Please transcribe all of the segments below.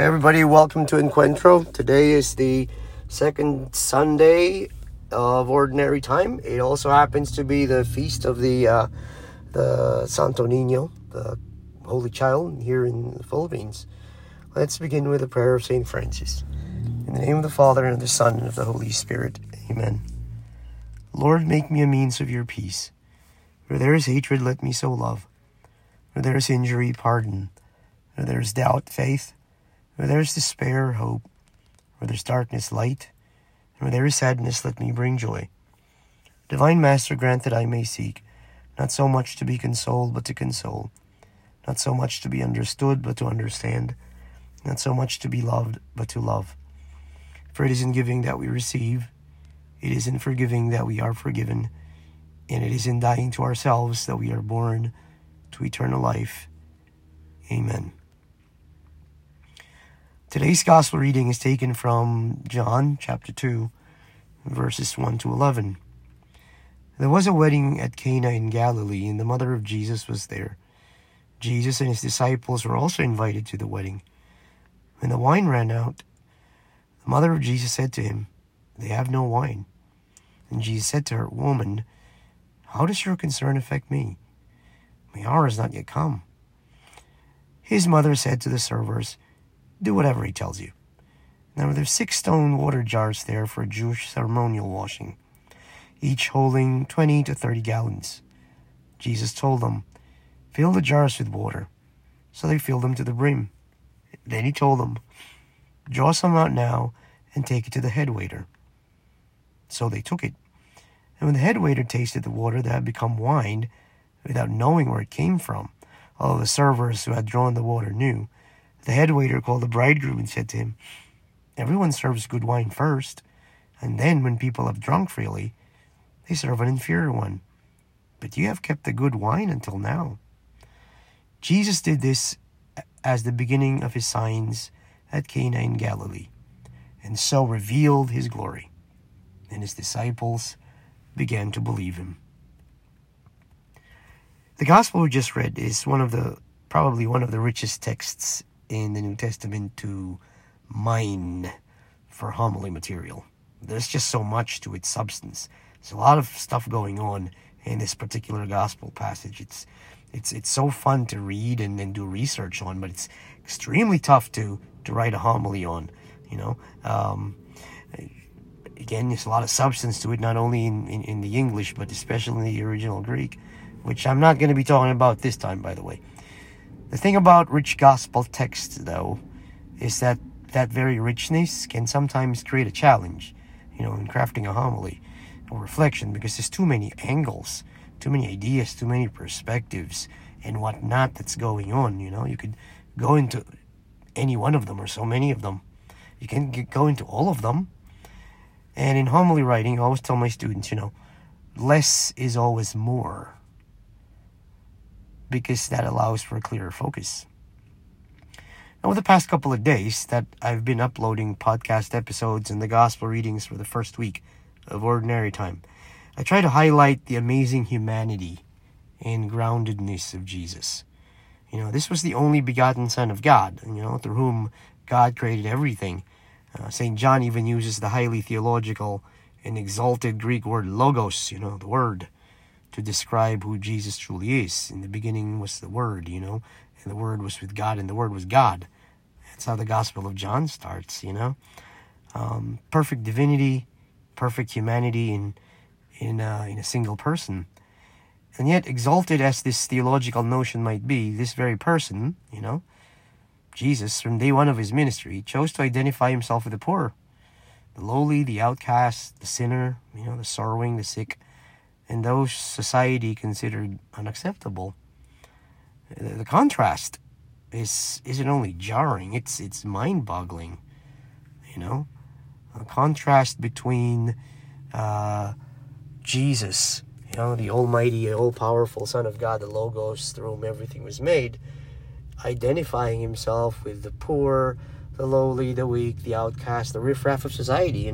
everybody, welcome to Encuentro. Today is the second Sunday of Ordinary Time. It also happens to be the feast of the Santo Niño, the Holy Child here in the Philippines. Let's begin with a prayer of St. Francis. In the name of the Father, and of the Son, and of the Holy Spirit. Amen. Lord, make me a means of your peace. Where there is hatred, let me so love. Where there is injury, pardon. Where there is doubt, faith. Where there is despair, hope. Where there is darkness, light. And where there is sadness, let me bring joy. Divine Master, grant that I may seek, not so much to be consoled, but to console. Not so much to be understood, but to understand. Not so much to be loved, but to love. For it is in giving that we receive. It is in forgiving that we are forgiven. And it is in dying to ourselves that we are born to eternal life. Amen. Today's gospel reading is taken from John chapter 2, verses 1 to 11. There was a wedding at Cana in Galilee, and the mother of Jesus was there. Jesus and his disciples were also invited to the wedding. When the wine ran out, the mother of Jesus said to him, "They have no wine." And Jesus said to her, "Woman, how does your concern affect me? My hour has not yet come." His mother said to the servers, "Do whatever he tells you." Now there were 6 stone water jars there for Jewish ceremonial washing, each holding 20 to 30 gallons. Jesus told them, "Fill the jars with water." So they filled them to the brim. Then he told them, "Draw some out now and take it to the head waiter." So they took it. And when the head waiter tasted the water that had become wine, without knowing where it came from, although the servers who had drawn the water knew, the head waiter called the bridegroom and said to him, "Everyone serves good wine first, and then when people have drunk freely, they serve an inferior one. But you have kept the good wine until now." Jesus did this as the beginning of his signs at Cana in Galilee, and so revealed his glory. And his disciples began to believe him. The gospel we just read is probably one of the richest texts in the New Testament to mine for homily material. There's just so much to its substance. There's a lot of stuff going on in this particular gospel passage. It's so fun to read and then do research on, but it's extremely tough to write a homily on. Again, there's a lot of substance to it, not only in the English, but especially in the original Greek, which I'm not going to be talking about this time, by the way. The thing about rich gospel texts, though, is that very richness can sometimes create a challenge, in crafting a homily or reflection, because there's too many angles, too many ideas, too many perspectives, and whatnot that's going on. You could go into any one of them, or so many of them. You can go into all of them. And in homily writing, I always tell my students, less is always more, because that allows for a clearer focus. Over the past couple of days that I've been uploading podcast episodes and the gospel readings for the first week of Ordinary Time, I try to highlight the amazing humanity and groundedness of Jesus. This was the only begotten Son of God, through whom God created everything. St. John even uses the highly theological and exalted Greek word logos, the word, to describe who Jesus truly is. In the beginning was the Word, and the Word was with God, and the Word was God. That's how the Gospel of John starts, Perfect divinity, perfect humanity in a single person. And yet, exalted as this theological notion might be, this very person, Jesus, from day one of his ministry, chose to identify himself with the poor, the lowly, the outcast, the sinner, the sorrowing, the sick, and those society considered unacceptable. The contrast isn't only jarring, it's mind-boggling, A contrast between Jesus, the almighty, all-powerful Son of God, the Logos, through whom everything was made, identifying himself with the poor, the lowly, the weak, the outcast, the riffraff of society,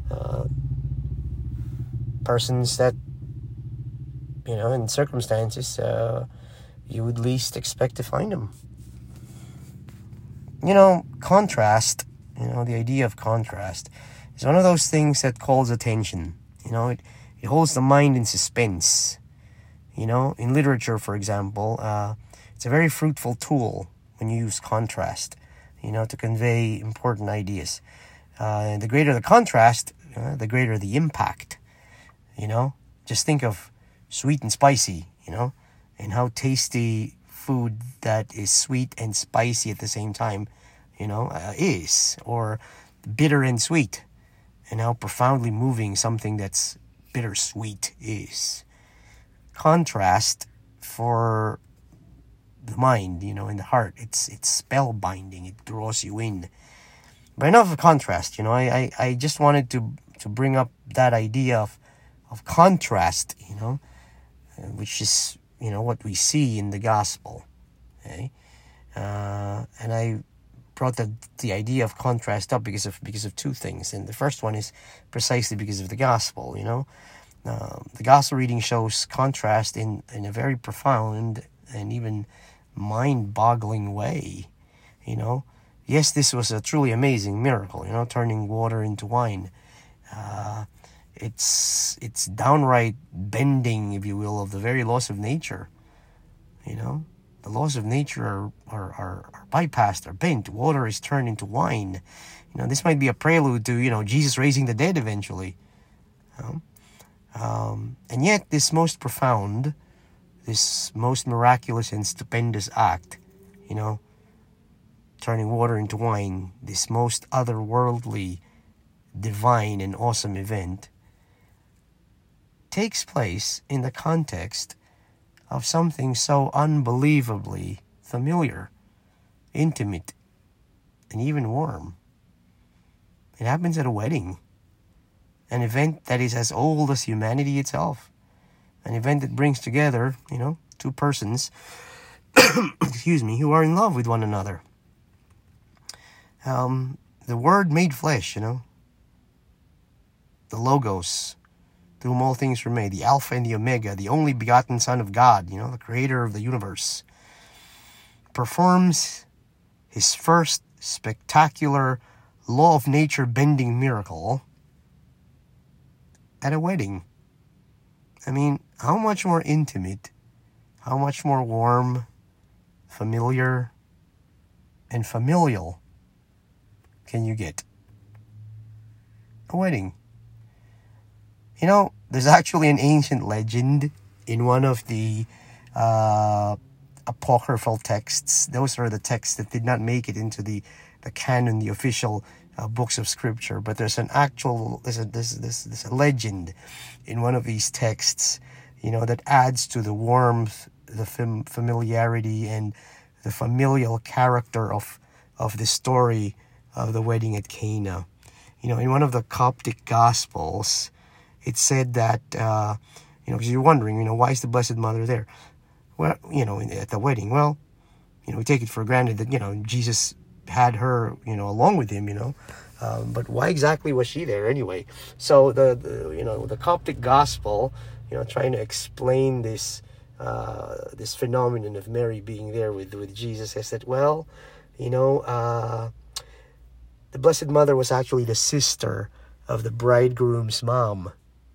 persons that, in circumstances you would least expect to find them. Contrast, the idea of contrast is one of those things that calls attention. It holds the mind in suspense. In literature, for example, it's a very fruitful tool when you use contrast, to convey important ideas. And the greater the contrast, the greater the impact. Just think of sweet and spicy, and how tasty food that is sweet and spicy at the same time, is, or bitter and sweet, and how profoundly moving something that's bittersweet is. Contrast for the mind, in the heart, it's spellbinding. It draws you in. But enough of contrast. I just wanted to bring up that idea of contrast, which is what we see in the gospel. Okay, and I brought the idea of contrast up because of two things, and the first one is precisely because of the gospel. The gospel reading shows contrast in a very profound and even mind-boggling way. Yes, this was a truly amazing miracle. Turning water into wine. It's downright bending, if you will, of the very laws of nature. The laws of nature are bypassed, are bent. Water is turned into wine. This might be a prelude to, Jesus raising the dead eventually. And yet, this most profound, this most miraculous and stupendous act, turning water into wine, this most otherworldly, divine, and awesome event, takes place in the context of something so unbelievably familiar, intimate, and even warm. It happens at a wedding, an event that is as old as humanity itself, an event that brings together, two persons, who are in love with one another. The Word made flesh, the Logos, to whom all things were made, the Alpha and the Omega, the only begotten Son of God, the creator of the universe, performs his first spectacular law of nature bending miracle at a wedding. How much more intimate, how much more warm, familiar, and familial can you get? A wedding. There's actually an ancient legend in one of the apocryphal texts. Those are the texts that did not make it into the canon, the official books of scripture. But there's a legend in one of these texts, that adds to the warmth, the familiarity, and the familial character of the story of the wedding at Cana. In one of the Coptic Gospels, it said that, because you're wondering, why is the Blessed Mother there? Well, at the wedding. Well, we take it for granted that, Jesus had her, along with him, but why exactly was she there anyway? So the Coptic Gospel, trying to explain this phenomenon of Mary being there with Jesus, says that, well, the Blessed Mother was actually the sister of the bridegroom's mom.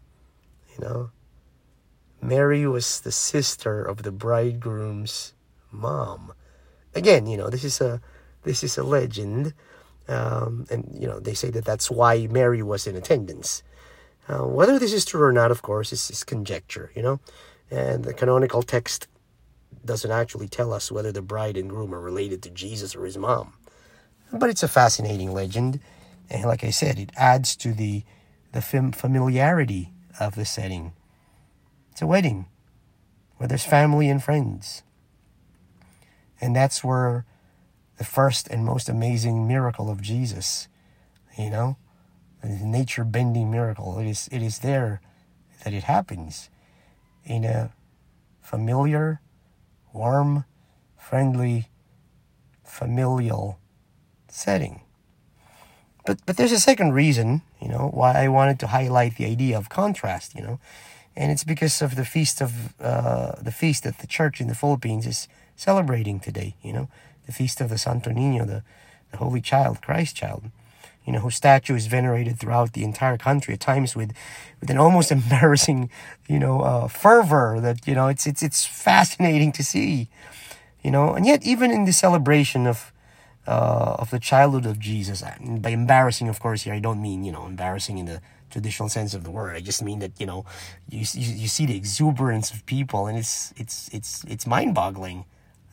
Mary was the sister of the bridegroom's mom. Again, this is a legend, and they say that that's why Mary was in attendance. Whether this is true or not, of course, is conjecture. And the canonical text doesn't actually tell us whether the bride and groom are related to Jesus or his mom. But it's a fascinating legend, and like I said, it adds to the familiarity of the setting. It's a wedding where there's family and friends. And that's where the first and most amazing miracle of Jesus, the nature-bending miracle, it is there that it happens in a familiar, warm, friendly, familial setting. But there's a second reason, why I wanted to highlight the idea of contrast, and it's because of the feast that the church in the Philippines is celebrating today, the feast of the Santo Niño, the Holy Child, Christ child, whose statue is venerated throughout the entire country, at times with an almost embarrassing, fervor that, it's fascinating to see, and yet even in the celebration of the childhood of Jesus, and by embarrassing, of course, here I don't mean, embarrassing in the traditional sense of the word. I just mean that, you see the exuberance of people, and it's mind-boggling,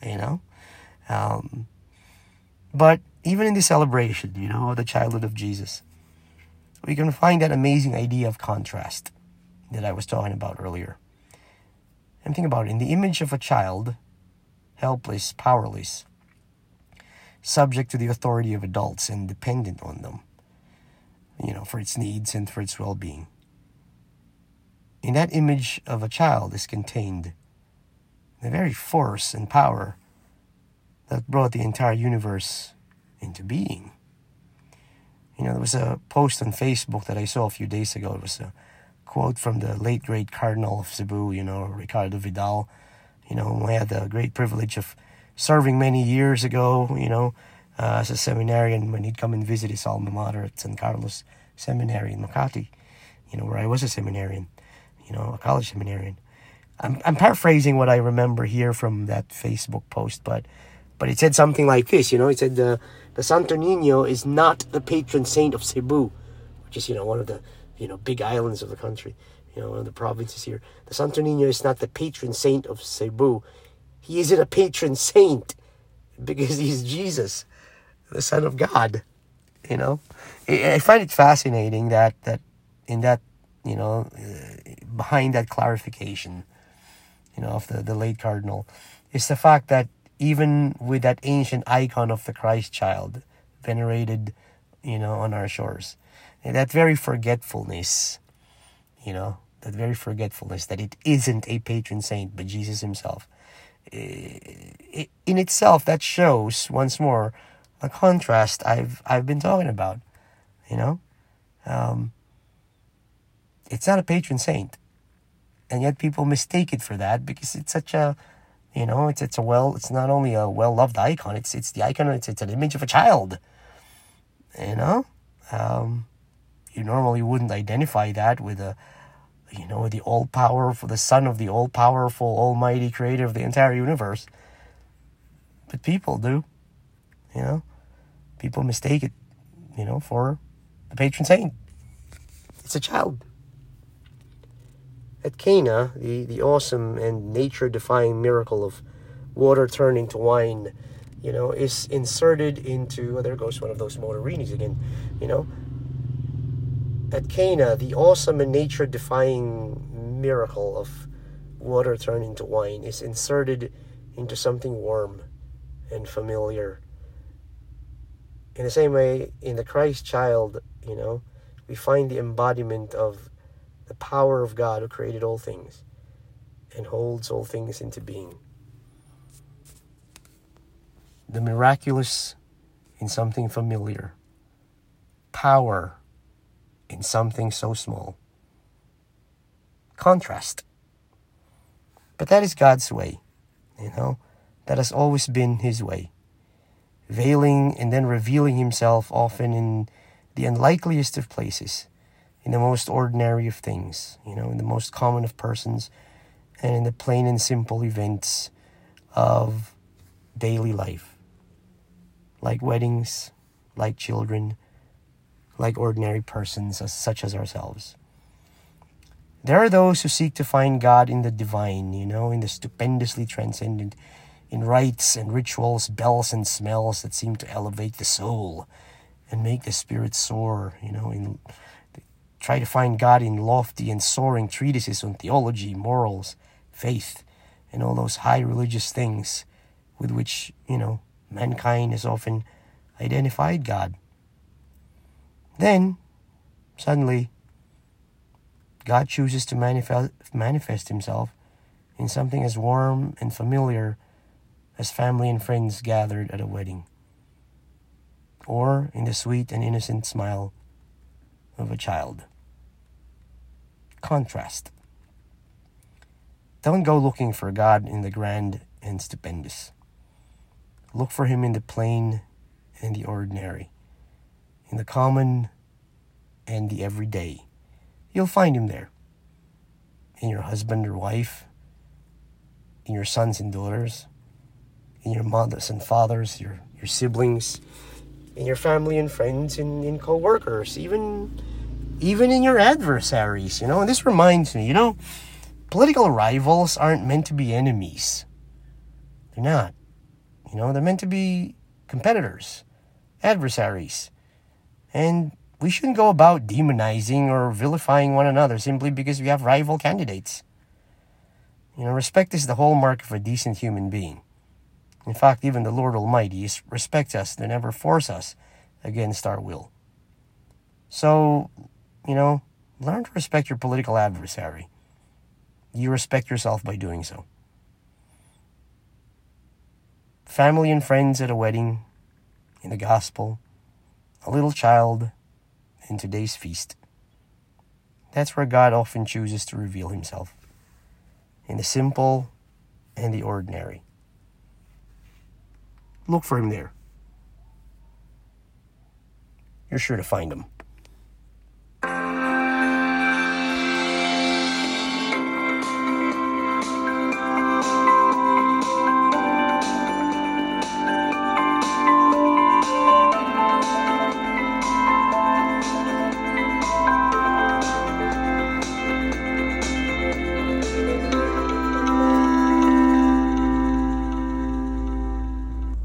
But even in the celebration, of the childhood of Jesus, we can find that amazing idea of contrast that I was talking about earlier. And think about it. In the image of a child, helpless, powerless, subject to the authority of adults and dependent on them, for its needs and for its well-being. In that image of a child is contained the very force and power that brought the entire universe into being. There was a post on Facebook that I saw a few days ago. It was a quote from the late, great Cardinal of Cebu, Ricardo Vidal, who had the great privilege of serving many years ago, as a seminarian when he'd come and visit his alma mater at San Carlos Seminary in Makati, where I was a seminarian, a college seminarian. I'm paraphrasing what I remember here from that Facebook post, but it said something like this, it said the Santo Niño is not the patron saint of Cebu, which is, one of the, big islands of the country, one of the provinces here. The Santo Niño is not the patron saint of Cebu. He isn't a patron saint because he's Jesus, the Son of God, I find it fascinating that in that, behind that clarification, of the late Cardinal, is the fact that even with that ancient icon of the Christ child venerated, on our shores, and that very forgetfulness, that it isn't a patron saint, but Jesus himself, in itself, that shows once more a contrast I've been talking about. It's not a patron saint, and yet people mistake it for that because it's such a, it's not only a well-loved icon, it's the icon, it's an image of a child. You normally wouldn't identify that with the all-powerful, the son of the all-powerful, almighty creator of the entire universe. But people do, people mistake it, for the patron saint. It's a child. At Cana, the awesome and nature-defying miracle of water turning to wine, is inserted into, there goes one of those motorinis again, At Cana, the awesome and nature-defying miracle of water turning to wine is inserted into something warm and familiar. In the same way, in the Christ child, we find the embodiment of the power of God who created all things and holds all things into being. The miraculous in something familiar. Power in something so small. Contrast. But that is God's way, That has always been his way. Veiling and then revealing himself often in the unlikeliest of places, in the most ordinary of things, in the most common of persons, and in the plain and simple events of daily life. Like weddings, like children, like ordinary persons such as ourselves. There are those who seek to find God in the divine, in the stupendously transcendent, in rites and rituals, bells and smells that seem to elevate the soul and make the spirit soar, try to find God in lofty and soaring treatises on theology, morals, faith, and all those high religious things with which, mankind has often identified God. Then, suddenly, God chooses to manifest himself in something as warm and familiar as family and friends gathered at a wedding, or in the sweet and innocent smile of a child. Contrast. Don't go looking for God in the grand and stupendous. Look for him in the plain and the ordinary, in the common and the everyday. You'll find him there. In your husband or wife, in your sons and daughters, in your mothers and fathers, your siblings, in your family and friends, in co-workers, even in your adversaries, And this reminds me, political rivals aren't meant to be enemies. They're not. They're meant to be competitors, adversaries. And we shouldn't go about demonizing or vilifying one another simply because we have rival candidates. Respect is the hallmark of a decent human being. In fact, even the Lord Almighty respects us and never force us against our will. So, learn to respect your political adversary. You respect yourself by doing so. Family and friends at a wedding, in the gospel, a little child, in today's feast. That's where God often chooses to reveal himself. In the simple and the ordinary. Look for him there. You're sure to find him.